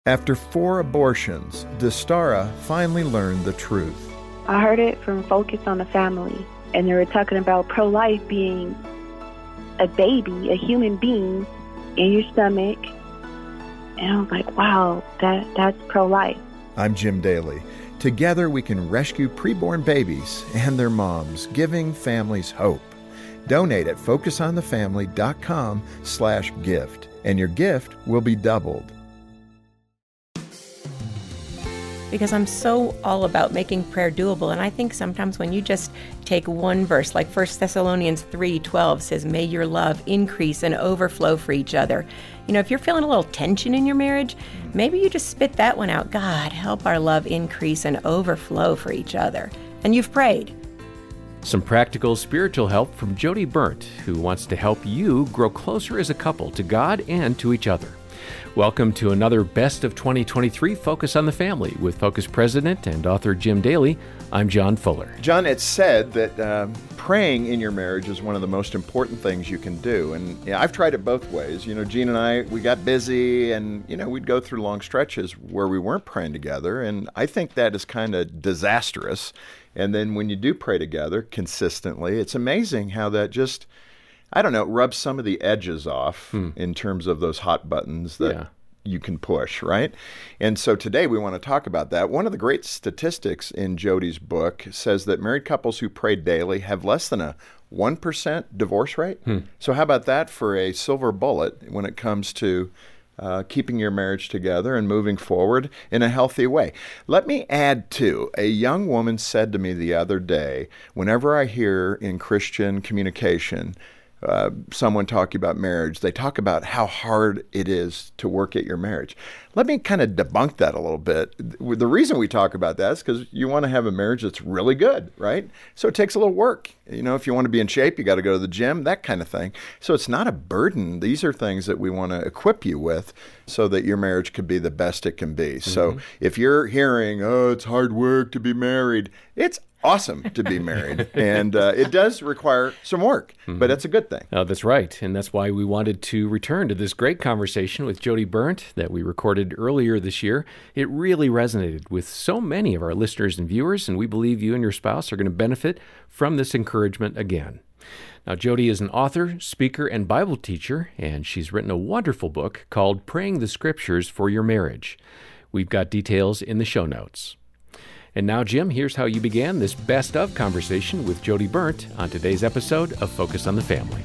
After 4 abortions, Destara finally learned the truth. I heard it from Focus on the Family, and they were talking about pro-life being a baby, a human being in your stomach. And I was like, wow, that's pro-life. I'm Jim Daly. Together we can rescue preborn babies and their moms, giving families hope. Donate at focusonthefamily.com/gift, and your gift will be doubled. Because I'm so all about making prayer doable. And I think sometimes when you just take one verse, like 1 Thessalonians 3:12 says, may your love increase and overflow for each other. You know, if you're feeling a little tension in your marriage, maybe you just spit that one out. God, help our love increase and overflow for each other. And you've prayed. Some practical spiritual help from Jody Berndt, who wants to help you grow closer as a couple to God and to each other. Welcome to another Best of 2023 Focus on the Family with Focus President and author Jim Daly. I'm John Fuller. John, it's said that praying in your marriage is one of the most important things you can do. And I've tried it both ways. You know, Jean and I, we got busy and, we'd go through long stretches where we weren't praying together. And I think that is kind of disastrous. And then when you do pray together consistently, it's amazing how that just, rubs some of the edges off in terms of those hot buttons that you can push, right? And so today we want to talk about that. One of the great statistics in Jody's book says that married couples who pray daily have less than a 1% divorce rate. So how about that for a silver bullet when it comes to keeping your marriage together and moving forward in a healthy way? Let me add too, a young woman said to me the other day, whenever I hear in Christian communication someone talking about marriage, they talk about how hard it is to work at your marriage. Let me kind of debunk that a little bit. The reason we talk about that is because you want to have a marriage that's really good, right? So it takes a little work. If you want to be in shape, you got to go to the gym, that kind of thing. So it's not a burden. These are things that we want to equip you with so that your marriage could be the best it can be. So if you're hearing, it's hard work to be married, it's awesome to be married. And it does require some work, but it's a good thing. Oh, that's right. And that's why we wanted to return to this great conversation with Jody Berndt that we recorded earlier this year. It really resonated with so many of our listeners and viewers, and we believe you and your spouse are going to benefit from this encouragement again. Now, Jody is an author, speaker, and Bible teacher, and she's written a wonderful book called Praying the Scriptures for Your Marriage. We've got details in the show notes. And now, Jim, here's how you began this best of conversation with Jody Berndt on today's episode of Focus on the Family.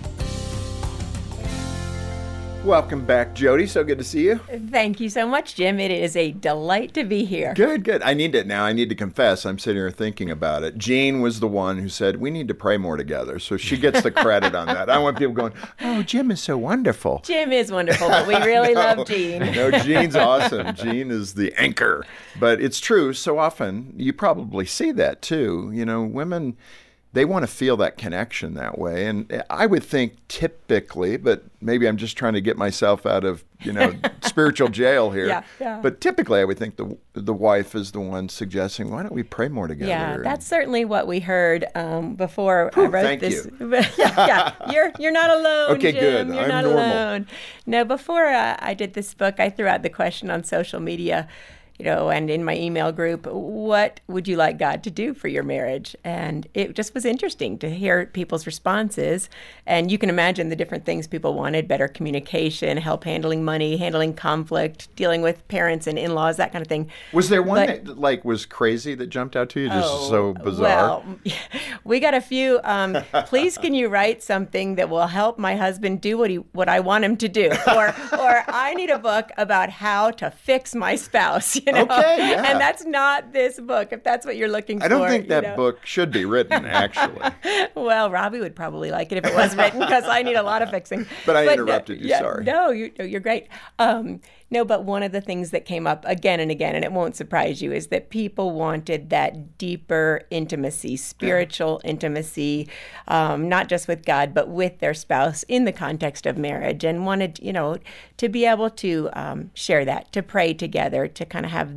Welcome back, Jody. So good to see you. Thank you so much, Jim. It is a delight to be here. Good. I need it now. I need to confess. I'm sitting here thinking about it. Jean was the one who said, we need to pray more together. So she gets the credit on that. I want people going, oh, Jim is so wonderful. Jim is wonderful, but we really love Jean. No, Jean's awesome. Jean is the anchor. But it's true. So often, you probably see that too. Women, they want to feel that connection that way. And I would think typically, but maybe I'm just trying to get myself out of, spiritual jail here. Yeah. But typically I would think the wife is the one suggesting, why don't we pray more together? Yeah, that's certainly what we heard before I wrote this. You're not alone, okay, Jim. Good. You're I'm not normal. Alone. No, before I did this book, I threw out the question on social media, and in my email group, what would you like God to do for your marriage? And it just was interesting to hear people's responses. And you can imagine the different things people wanted: better communication, help handling money, handling conflict, dealing with parents and in-laws, that kind of thing. Was there one that was crazy that jumped out to you? Just so bizarre? Well, we got a few. Please, can you write something that will help my husband do what I want him to do? Or I need a book about how to fix my spouse. Okay, yeah. And that's not this book, if that's what you're looking for. I don't think that book should be written, actually. Well, Robbie would probably like it if it was written, because I need a lot of fixing. But I interrupted you, sorry. No, you're great. No, but one of the things that came up again and again, and it won't surprise you, is that people wanted that deeper intimacy, spiritual intimacy, not just with God, but with their spouse in the context of marriage, and wanted, to be able to share that, to pray together, to kind of have that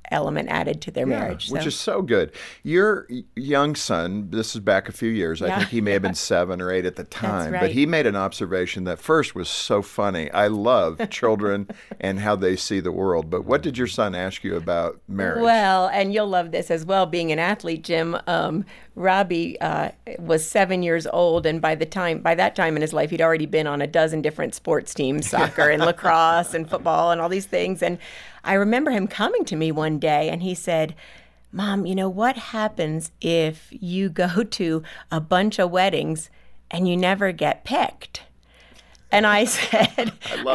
element added to their marriage. Which is so good. Your young son, this is back a few years, I think he may have been 7 or 8 at the time, right. but he made an observation that first was so funny. I love children and how they see the world, but what did your son ask you about marriage? Well, and you'll love this as well, being an athlete, Jim. Robbie was 7 years old, and by that time in his life, he'd already been on a dozen different sports teams, soccer and lacrosse and football and all these things. And I remember him coming to me one day, and he said, "Mom, what happens if you go to a bunch of weddings and you never get picked?" And I said,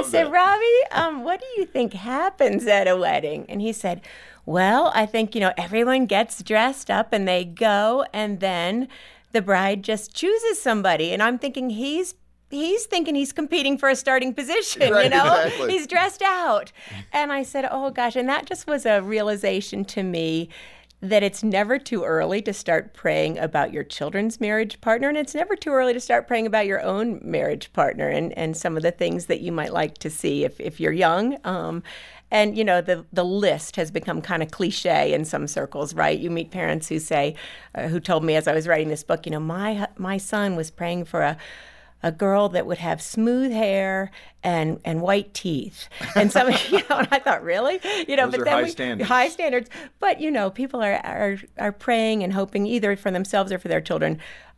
"Robbie, what do you think happens at a wedding?" And he said, "Well, I think, everyone gets dressed up and they go, and then the bride just chooses somebody." And I'm thinking he's thinking he's competing for a starting position, right, exactly. He's dressed out. And I said, oh gosh, and that just was a realization to me that it's never too early to start praying about your children's marriage partner, and it's never too early to start praying about your own marriage partner and some of the things that you might like to see if you're young. And, the list has become kind of cliche in some circles, right? You meet parents who say, who told me as I was writing this book, my son was praying for a girl that would have smooth hair and white teeth. And some, and I thought, really? Those but are then high standards. High standards. But, people are praying and hoping either for themselves or for their children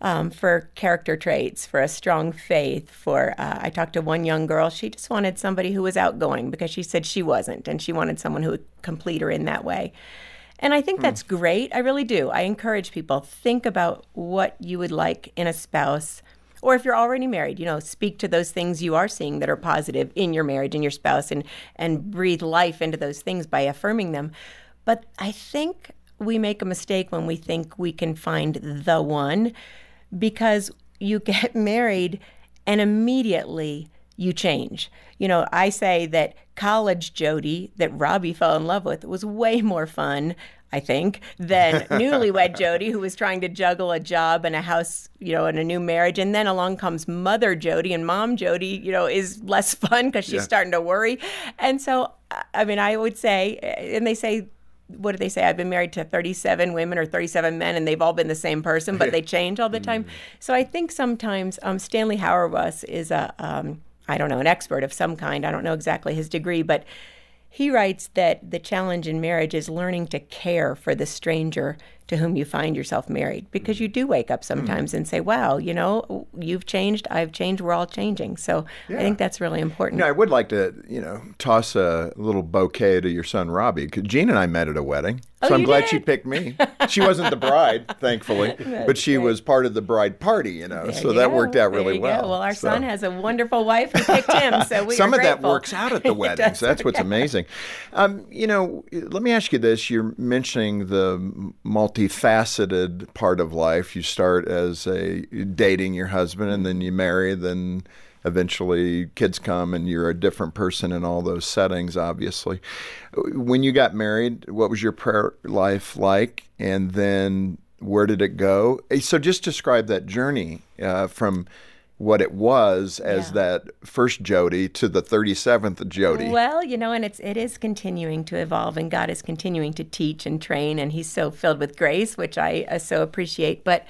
for character traits, for a strong faith, I talked to one young girl, she just wanted somebody who was outgoing because she said she wasn't, and she wanted someone who would complete her in that way. And I think that's great. I really do. I encourage people, think about what you would like in a spouse. Or if you're already married, speak to those things you are seeing that are positive in your marriage and your spouse and breathe life into those things by affirming them. But I think we make a mistake when we think we can find the one, because you get married and immediately you change. I say that college Jody that Robbie fell in love with was way more fun, I think, than newlywed Jody, who was trying to juggle a job and a house, and a new marriage. And then along comes mother Jody, and mom Jody, is less fun because she's starting to worry. And so, I would say, and they say, what do they say? I've been married to 37 women or 37 men, and they've all been the same person, but they change all the time. So I think sometimes Stanley Hauerwas is an expert of some kind. I don't know exactly his degree, but he writes that the challenge in marriage is learning to care for the stranger to whom you find yourself married, because you do wake up sometimes and say, wow, you've changed, I've changed, we're all changing. So I think that's really important. I would like to, toss a little bouquet to your son, Robbie, because Jean and I met at a wedding. So I'm glad she picked me. She wasn't the bride, thankfully, but she was part of the bride party, so that worked out really well. Well, our son has a wonderful wife who picked him, so we Some were of grateful. that works out at the weddings. That's what's amazing. Let me ask you this. You're mentioning the multifaceted part of life. You start as dating your husband, and then you marry, then eventually kids come and you're a different person in all those settings, obviously. When you got married, what was your prayer life like? And then where did it go? So just describe that journey from what it was as that first Jody to the 37th Jody. Well, and it is continuing to evolve, and God is continuing to teach and train, and he's so filled with grace, which I so appreciate. But,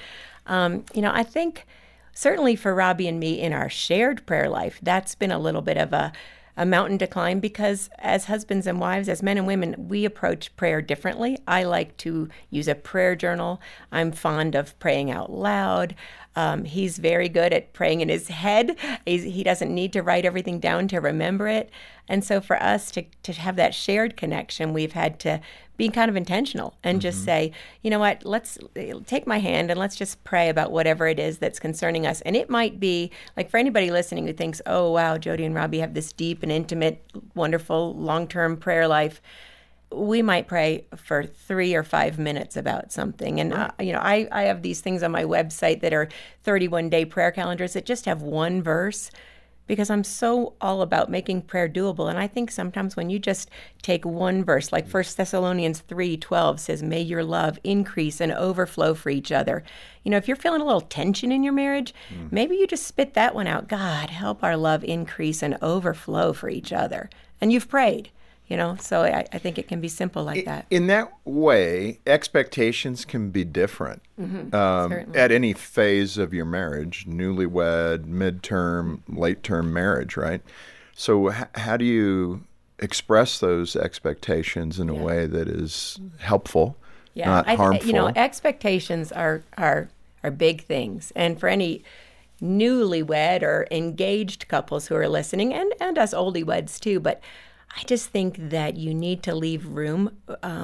I think certainly for Robbie and me in our shared prayer life, that's been a little bit of a mountain to climb, because as husbands and wives, as men and women, we approach prayer differently. I like to use a prayer journal. I'm fond of praying out loud. He's very good at praying in his head. He doesn't need to write everything down to remember it. And so for us to have that shared connection, we've had to be kind of intentional and just say, you know what, let's take my hand and let's just pray about whatever it is that's concerning us. And it might be, like, for anybody listening who thinks, oh, wow, Jody and Robbie have this deep and intimate, wonderful, long-term prayer life. We might pray for 3 or 5 minutes about something. And, I have these things on my website that are 31-day prayer calendars that just have one verse, because I'm so all about making prayer doable. And I think sometimes when you just take one verse, like 1 Thessalonians 3:12 says, may your love increase and overflow for each other. If you're feeling a little tension in your marriage, maybe you just spit that one out. God, help our love increase and overflow for each other. And you've prayed. So I think it can be simple like that. In that way, expectations can be different at any phase of your marriage, newlywed, midterm, late-term marriage, right? So how do you express those expectations in a way that is helpful, not harmful? Expectations are big things. And for any newlywed or engaged couples who are listening, and us oldie-weds too, but I just think that you need to leave room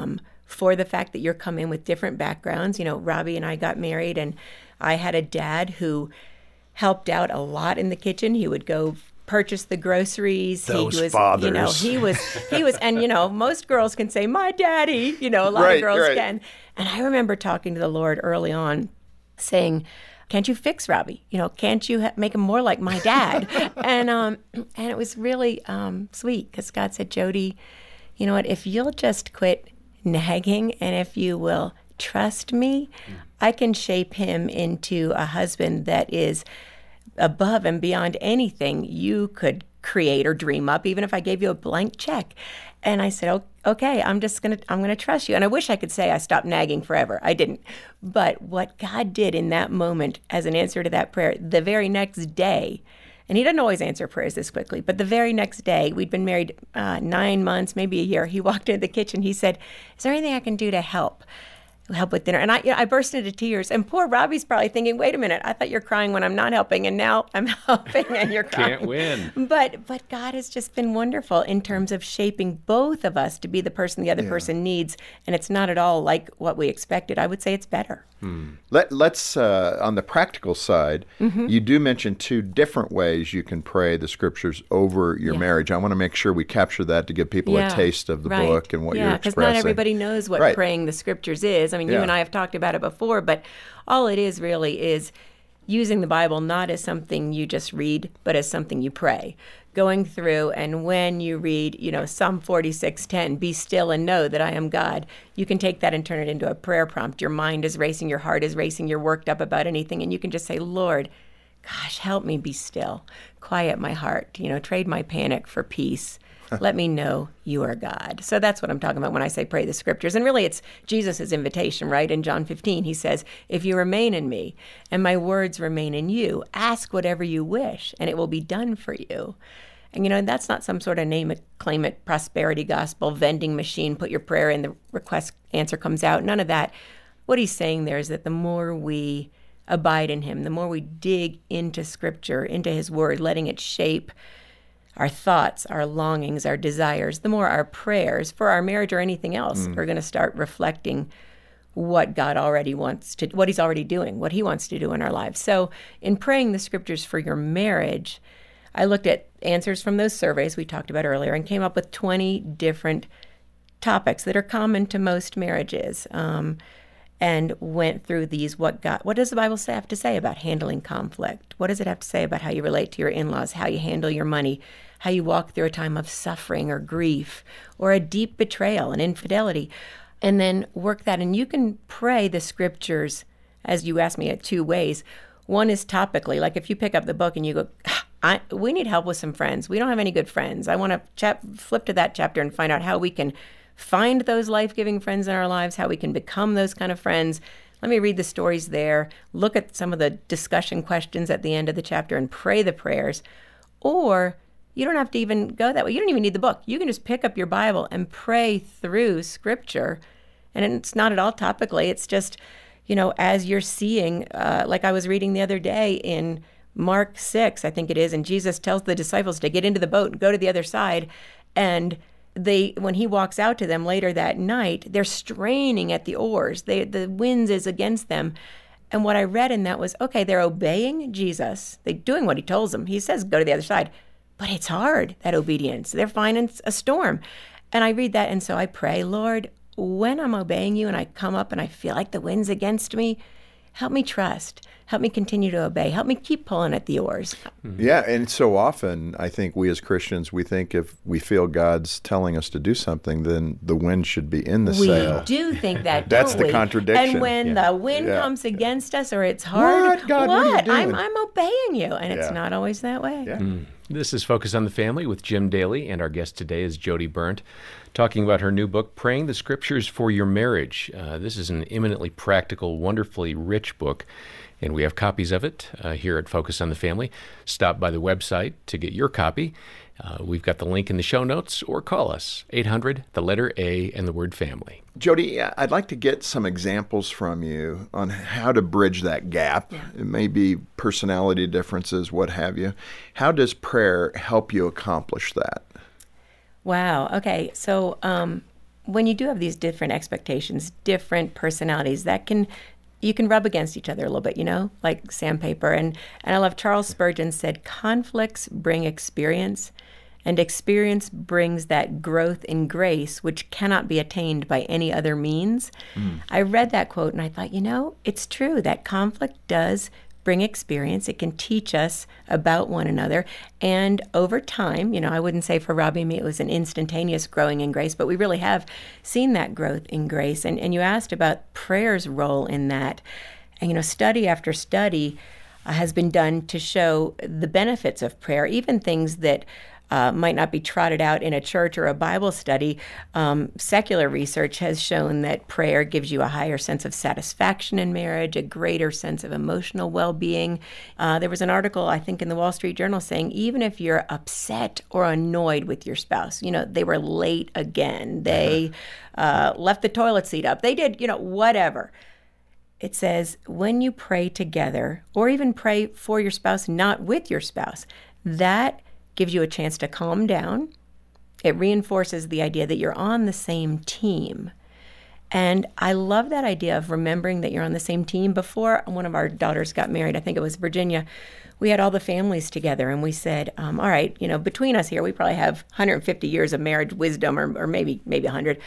for the fact that you're coming in with different backgrounds. Robbie and I got married, and I had a dad who helped out a lot in the kitchen. He would go purchase the groceries. Those fathers. He was, and most girls can say, "My daddy," a lot of girls can. And I remember talking to the Lord early on, saying, "Can't you fix Robbie? Can't you make him more like my dad?" And it was really sweet, because God said, "Jody, you know what? If you'll just quit nagging, and if you will trust me, I can shape him into a husband that is above and beyond anything you could create or dream up, even if I gave you a blank check." And I said, "Okay, I'm going to trust you." And I wish I could say I stopped nagging forever. I didn't. But what God did in that moment as an answer to that prayer, the very next day, and he doesn't always answer prayers this quickly, but the very next day, we'd been married 9 months, maybe a year. He walked into the kitchen. He said, "Is there anything I can do to help with dinner?" And I burst into tears. And poor Robbie's probably thinking, "Wait a minute, I thought you're crying when I'm not helping, and now I'm helping and you're crying." Can't win. But God has just been wonderful in terms of shaping both of us to be the person the other person needs. And it's not at all like what we expected. I would say it's better. Let's on the practical side, you do mention 2 different ways you can pray the scriptures over your marriage. I want to make sure we capture that to give people a taste of the book and what you're expressing. Because not everybody knows what praying the scriptures is. I mean, you and I have talked about it before, but all it is really is using the Bible not as something you just read, but as something you pray. Going through, and when you read, Psalm 46:10, "Be still and know that I am God," you can take that and turn it into a prayer prompt. Your mind is racing, your heart is racing, you're worked up about anything, and you can just say, "Lord, gosh, help me be still. Quiet my heart, trade my panic for peace. Let me know you are God." So that's what I'm talking about when I say pray the scriptures. And really, it's Jesus' invitation, right? In John 15, he says, "If you remain in me and my words remain in you, ask whatever you wish and it will be done for you." And, that's not some sort of name it, claim it, prosperity gospel, vending machine, put your prayer in, the request answer comes out. None of that. What he's saying there is that the more we abide in him, the more we dig into scripture, into his word, letting it shape our thoughts, our longings, our desires, the more our prayers for our marriage or anything else are going to start reflecting what God already wants to, what he's already doing, what he wants to do in our lives. So in praying the scriptures for your marriage, I looked at answers from those surveys we talked about earlier and came up with 20 different topics that are common to most marriages, and went through these. What does the Bible have to say about handling conflict? What does it have to say about how you relate to your in-laws, how you handle your money, how you walk through a time of suffering or grief or a deep betrayal and infidelity? And then work that. And you can pray the scriptures, as you asked me, 2 ways. One is topically, like if you pick up the book and you go, we need help with some friends. We don't have any good friends. I want to flip to that chapter and find out how we can find those life-giving friends in our lives, how we can become those kind of friends. Let me read the stories there, look at some of the discussion questions at the end of the chapter and pray the prayers. Or you don't have to even go that way. You don't even need the book. You can just pick up your Bible and pray through scripture. And it's not at all topically. It's just, as you're seeing, like I was reading the other day in Mark 6, I think it is, and Jesus tells the disciples to get into the boat and go to the other side. And when he walks out to them later that night, they're straining at the oars. The wind is against them. And what I read in that was, okay, they're obeying Jesus. They're doing what he tells them. He says, go to the other side. But it's hard, that obedience. They're finding a storm. And I read that, and so I pray, Lord, when I'm obeying you and I come up and I feel like the wind's against me, help me trust. Help me continue to obey. Help me keep pulling at the oars. Yeah, and so often I think we as Christians, we think if we feel God's telling us to do something, then the wind should be in the sail. We do think that, That's don't we? the contradiction. And when the wind comes against us or it's hard, what? God, what are you doing? I'm obeying you. And it's not always that way. Yeah. This is Focus on the Family with Jim Daly, and our guest today is Jody Berndt, talking about her new book, Praying the Scriptures for Your Marriage. This is an eminently practical, wonderfully rich book, and we have copies of it here at Focus on the Family. Stop by the website to get your copy. We've got the link in the show notes, or call us, 800, the letter A, and the word family. Jody, I'd like to get some examples from you on how to bridge that gap. Yeah. It may be personality differences, what have you. How does prayer help you accomplish that? Wow. Okay. So when you do have these different expectations, different personalities, you can rub against each other a little bit, like sandpaper. And I love Charles Spurgeon said, conflicts bring experience, and experience brings that growth in grace, which cannot be attained by any other means. I read that quote and I thought, it's true that conflict does bring experience. It can teach us about one another. And over time, I wouldn't say for Robbie and me it was an instantaneous growing in grace, but we really have seen that growth in grace. And you asked about prayer's role in that. And, study after study has been done to show the benefits of prayer, even things that might not be trotted out in a church or a Bible study. Secular research has shown that prayer gives you a higher sense of satisfaction in marriage, a greater sense of emotional well-being. There was an article, I think, in the Wall Street Journal saying even if you're upset or annoyed with your spouse, they were late again, they left the toilet seat up, they did, whatever. It says when you pray together, or even pray for your spouse, not with your spouse, that gives you a chance to calm down. It reinforces the idea that you're on the same team. And I love that idea of remembering that you're on the same team. Before one of our daughters got married, I think it was Virginia, we had all the families together and we said, all right, between us here, we probably have 150 years of marriage wisdom or maybe 100.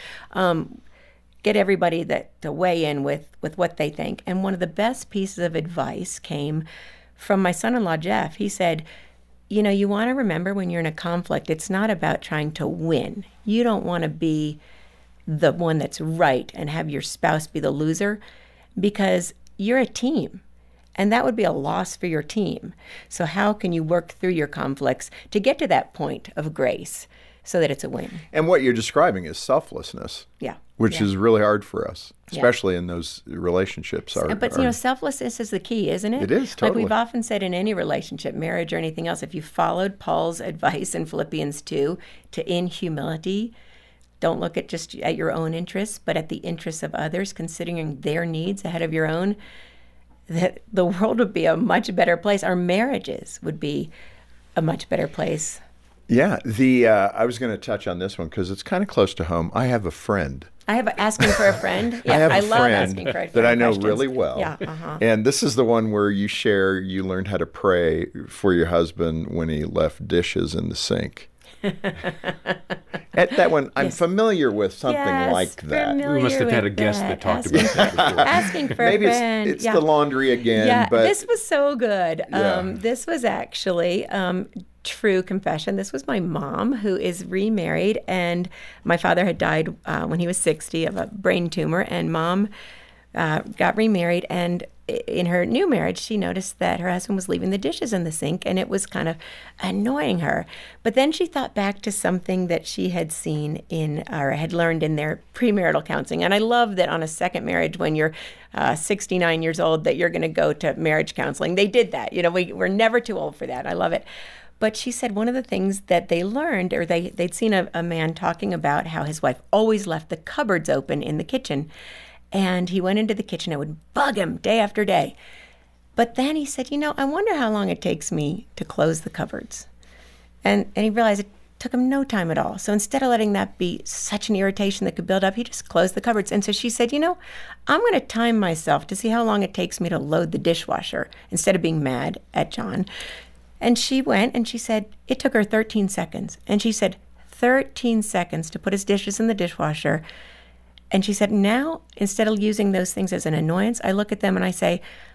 Get everybody to weigh in with what they think. And one of the best pieces of advice came from my son-in-law, Jeff. He said, you want to remember when you're in a conflict, it's not about trying to win. You don't want to be the one that's right and have your spouse be the loser, because you're a team. And that would be a loss for your team. So how can you work through your conflicts to get to that point of grace so that it's a win? And what you're describing is selflessness. Yeah. Which is really hard for us, especially in those relationships. But selflessness is the key, isn't it? It is, totally. Like we've often said in any relationship, marriage or anything else, if you followed Paul's advice in Philippians 2 to in humility, don't look at just at your own interests, but at the interests of others, considering their needs ahead of your own, that the world would be a much better place. Our marriages would be a much better place. Yeah. I was going to touch on this one because it's kind of close to home. I have a friend. Asking for a friend. Yeah, I love asking for a friend that I know questions. really well. Yeah, uh-huh. And this is the one where you learned how to pray for your husband when he left dishes in the sink. At that one, I'm familiar with something like that. We must have had a guest that talked about that before. Asking for Maybe a friend. It's the laundry again. Yeah, but this was so good. Yeah. This was actually true confession. This was my mom, who is remarried, and my father had died when he was 60 of a brain tumor, and Mom got remarried, and in her new marriage, she noticed that her husband was leaving the dishes in the sink, and it was kind of annoying her. But then she thought back to something that she had seen or had learned in their premarital counseling. And I love that on a second marriage, when you're 69 years old, that you're going to go to marriage counseling. They did that. We're never too old for that. I love it. But she said one of the things that they learned, or they'd seen a man talking about how his wife always left the cupboards open in the kitchen. And he went into the kitchen. It would bug him day after day. But then he said, I wonder how long it takes me to close the cupboards. And he realized it took him no time at all. So instead of letting that be such an irritation that could build up, he just closed the cupboards. And so she said, I'm going to time myself to see how long it takes me to load the dishwasher instead of being mad at John. And she went and she said it took her 13 seconds. And she said 13 seconds to put his dishes in the dishwasher. And she said, now, instead of using those things as an annoyance, I look at them and I say,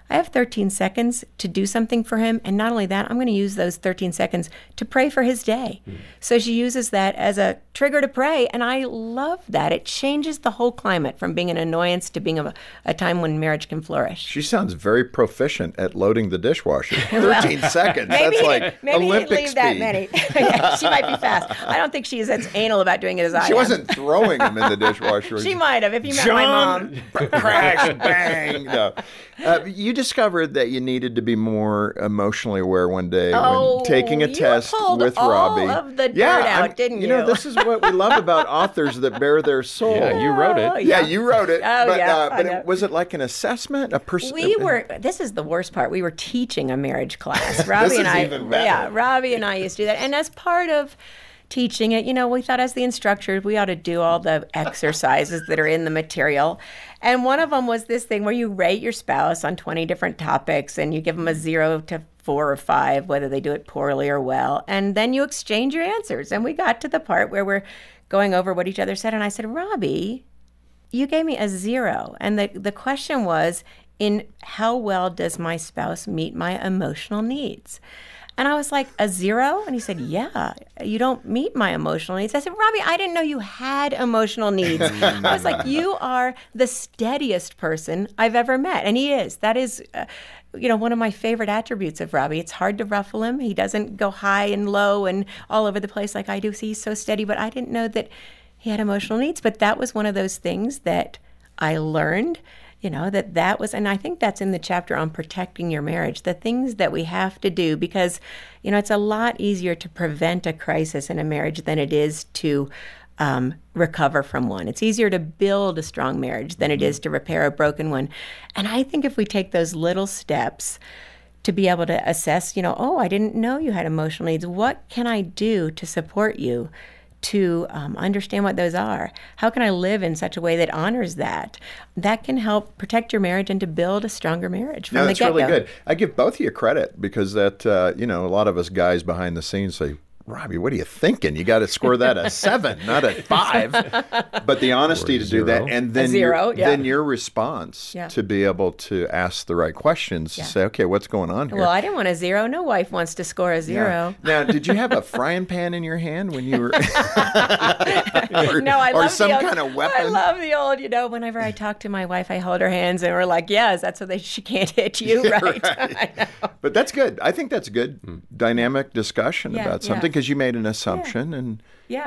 I have 13 seconds to do something for him. And not only that, I'm going to use those 13 seconds to pray for his day. So she uses that as a trigger to pray. And I love that. It changes the whole climate from being an annoyance to being a time when marriage can flourish. She sounds very proficient at loading the dishwasher. 13 seconds. That's like maybe Olympic leave speed. that many. Yeah, she might be fast. I don't think she is as anal about doing it as I am. She wasn't throwing them in the dishwasher. She might have if you met my mom. Crash, bang. No. You discovered that you needed to be more emotionally aware one day when taking a test with Robbie. You pulled all of the dirt out, didn't you? You know, this is what we love about authors that bare their soul. Yeah, you wrote it. Yeah, you wrote it. But was it like an assessment? This is the worst part. We were teaching a marriage class. Robbie and I, even better. Yeah, Robbie and I used to do that. And as part of teaching it, we thought as the instructors, we ought to do all the exercises that are in the material. And one of them was this thing where you rate your spouse on 20 different topics and you give them a 0 to 4 or 5, whether they do it poorly or well. And then you exchange your answers. And we got to the part where we're going over what each other said. And I said, Robbie, you gave me a 0. And the question was, in how well does my spouse meet my emotional needs? And I was like, a 0? And he said, yeah, you don't meet my emotional needs. I said, Robbie, I didn't know you had emotional needs. I was like, you are the steadiest person I've ever met. And he is. That is, one of my favorite attributes of Robbie. It's hard to ruffle him. He doesn't go high and low and all over the place like I do. So he's so steady. But I didn't know that he had emotional needs. But that was one of those things that I learned. That was, and I think that's in the chapter on protecting your marriage, the things that we have to do, because, it's a lot easier to prevent a crisis in a marriage than it is to recover from one. It's easier to build a strong marriage than it is to repair a broken one. And I think if we take those little steps to be able to assess, I didn't know you had emotional needs. What can I do to support you? To understand what those are. How can I live in such a way that honors that? That can help protect your marriage and to build a stronger marriage from the get-go. That's really good. I give both of you credit because that, a lot of us guys behind the scenes say, Robbie, what are you thinking? You got to score that a 7, not a 5. But the honesty to do that, and then then your response to be able to ask the right questions to say, okay, what's going on here? Well, I didn't want a 0. No wife wants to score a 0. Yeah. Now, did you have a frying pan in your hand when you were, No, I love some kind of weapon? I love the old, whenever I talk to my wife, I hold her hands and we're like, yes, that's so she can't hit you, right? I know. But that's good. I think that's good dynamic discussion about something. Because you made an assumption, and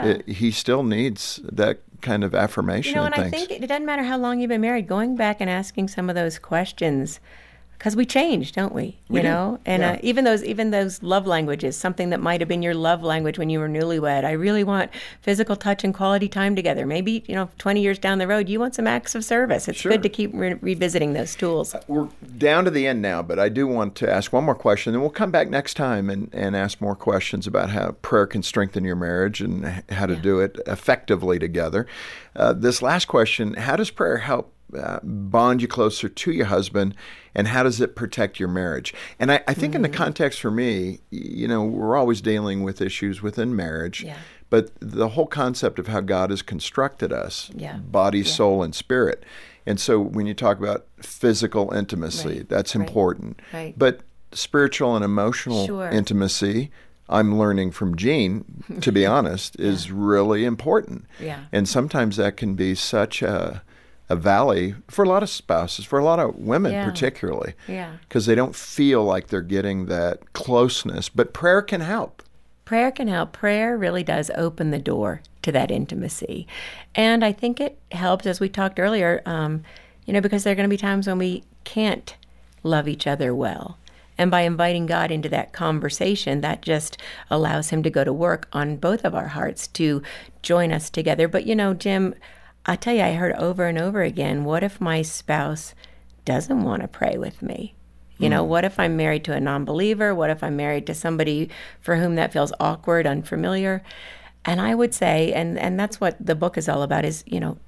he still needs that kind of affirmation. And I think it doesn't matter how long you've been married. Going back and asking some of those questions, because we change, don't we? We do. And even those love languages, something that might have been your love language when you were newlywed. I really want physical touch and quality time together. Maybe 20 years down the road, you want some acts of service. It's good to keep revisiting those tools. We're down to the end now, but I do want to ask one more question, and we'll come back next time and ask more questions about how prayer can strengthen your marriage and how to do it effectively together. This last question: how does prayer help bond you closer to your husband, and how does it protect your marriage? And I think in the context for me, we're always dealing with issues within marriage, but the whole concept of how God has constructed us, body, soul, and spirit. And so when you talk about physical intimacy, that's important. Right. But spiritual and emotional intimacy, I'm learning from Jean, to be honest, is really important. Yeah. And sometimes that can be such a valley for a lot of spouses, for a lot of women particularly, because they don't feel like they're getting that closeness. But prayer can help. Prayer can help. Prayer really does open the door to that intimacy. And I think it helps, as we talked earlier, because there are going to be times when we can't love each other well. And by inviting God into that conversation, that just allows him to go to work on both of our hearts to join us together. But, Jim, I tell you, I heard over and over again, what if my spouse doesn't want to pray with me? What if I'm married to a non-believer? What if I'm married to somebody for whom that feels awkward, unfamiliar? And I would say, and that's what the book is all about, is,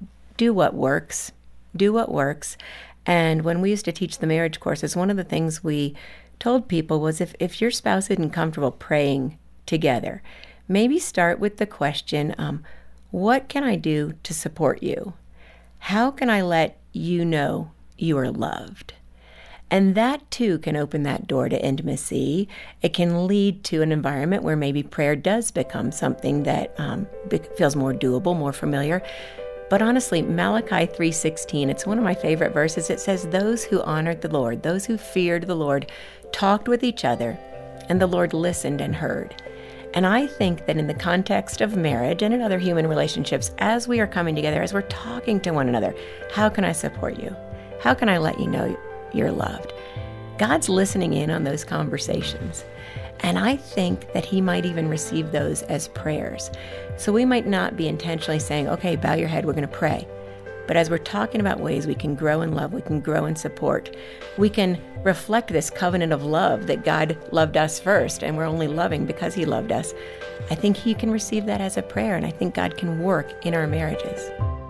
do what works. Do what works. And when we used to teach the marriage courses, one of the things we told people was if your spouse isn't comfortable praying together, maybe start with the question, what can I do to support you? How can I let you know you are loved? And that too can open that door to intimacy. It can lead to an environment where maybe prayer does become something that feels more doable, more familiar. But honestly, Malachi 3:16, it's one of my favorite verses. It says, "Those who honored the Lord, those who feared the Lord, talked with each other, and the Lord listened and heard." And I think that in the context of marriage and in other human relationships, as we are coming together, as we're talking to one another, how can I support you? How can I let you know you're loved? God's listening in on those conversations. And I think that he might even receive those as prayers. So we might not be intentionally saying, okay, bow your head, we're going to pray. But as we're talking about ways we can grow in love, we can grow in support, we can reflect this covenant of love that God loved us first, and we're only loving because he loved us. I think he can receive that as a prayer, and I think God can work in our marriages.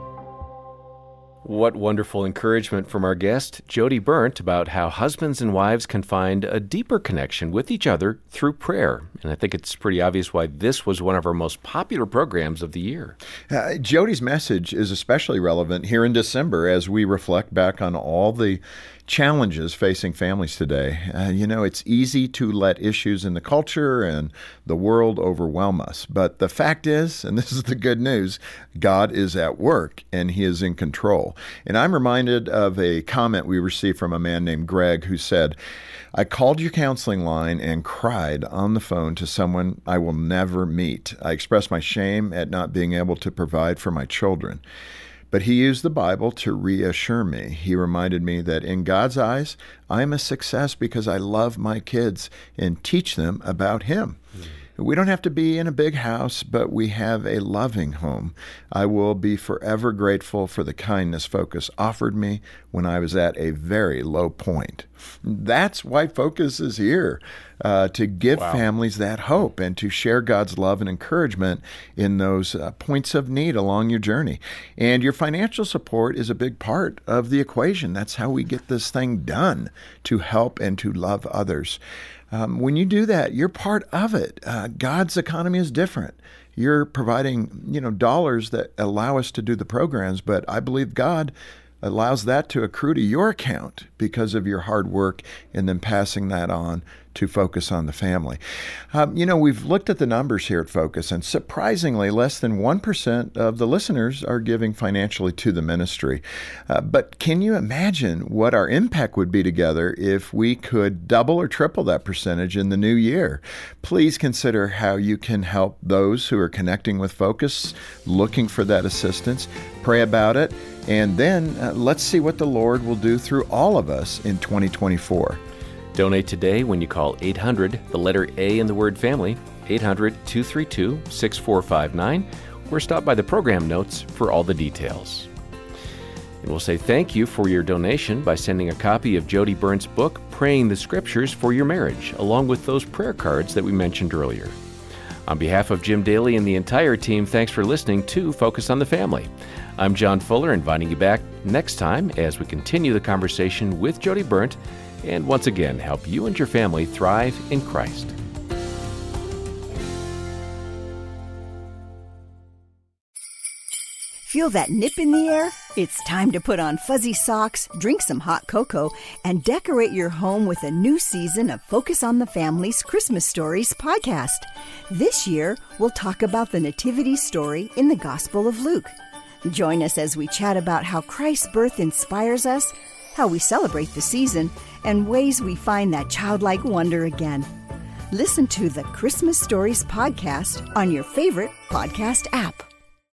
What wonderful encouragement from our guest, Jody Berndt, about how husbands and wives can find a deeper connection with each other through prayer. And I think it's pretty obvious why this was one of our most popular programs of the year. Jody's message is especially relevant here in December as we reflect back on all the challenges facing families today. It's easy to let issues in the culture and the world overwhelm us. But the fact is, and this is the good news, God is at work and he is in control. And I'm reminded of a comment we received from a man named Greg who said, "I called your counseling line and cried on the phone to someone I will never meet. I expressed my shame at not being able to provide for my children. But he used the Bible to reassure me. He reminded me that in God's eyes, I'm a success because I love my kids and teach them about him. We don't have to be in a big house, but we have a loving home. I will be forever grateful for the kindness Focus offered me when I was at a very low point." That's why Focus is here, to give families that hope and to share God's love and encouragement in those points of need along your journey. And your financial support is a big part of the equation. That's how we get this thing done, to help and to love others. When you do that, you're part of it. God's economy is different. You're providing, dollars that allow us to do the programs, but I believe God allows that to accrue to your account because of your hard work and then passing that on to Focus on the Family. We've looked at the numbers here at Focus, and surprisingly, less than 1% of the listeners are giving financially to the ministry. But can you imagine what our impact would be together if we could double or triple that percentage in the new year? Please consider how you can help those who are connecting with Focus, looking for that assistance. Pray about it, and then let's see what the Lord will do through all of us in 2024. Donate today when you call 800, the letter A in the word family, 800-232-6459, or stop by the program notes for all the details. And we'll say thank you for your donation by sending a copy of Jody Berndt's book, Praying the Scriptures for Your Marriage, along with those prayer cards that we mentioned earlier. On behalf of Jim Daly and the entire team, thanks for listening to Focus on the Family. I'm John Fuller, inviting you back next time as we continue the conversation with Jody Berndt and once again help you and your family thrive in Christ. Feel that nip in the air? It's time to put on fuzzy socks, drink some hot cocoa, and decorate your home with a new season of Focus on the Family's Christmas Stories podcast. This year, we'll talk about the nativity story in the Gospel of Luke. Join us as we chat about how Christ's birth inspires us, how we celebrate the season, and ways we find that childlike wonder again. Listen to the Christmas Stories podcast on your favorite podcast app.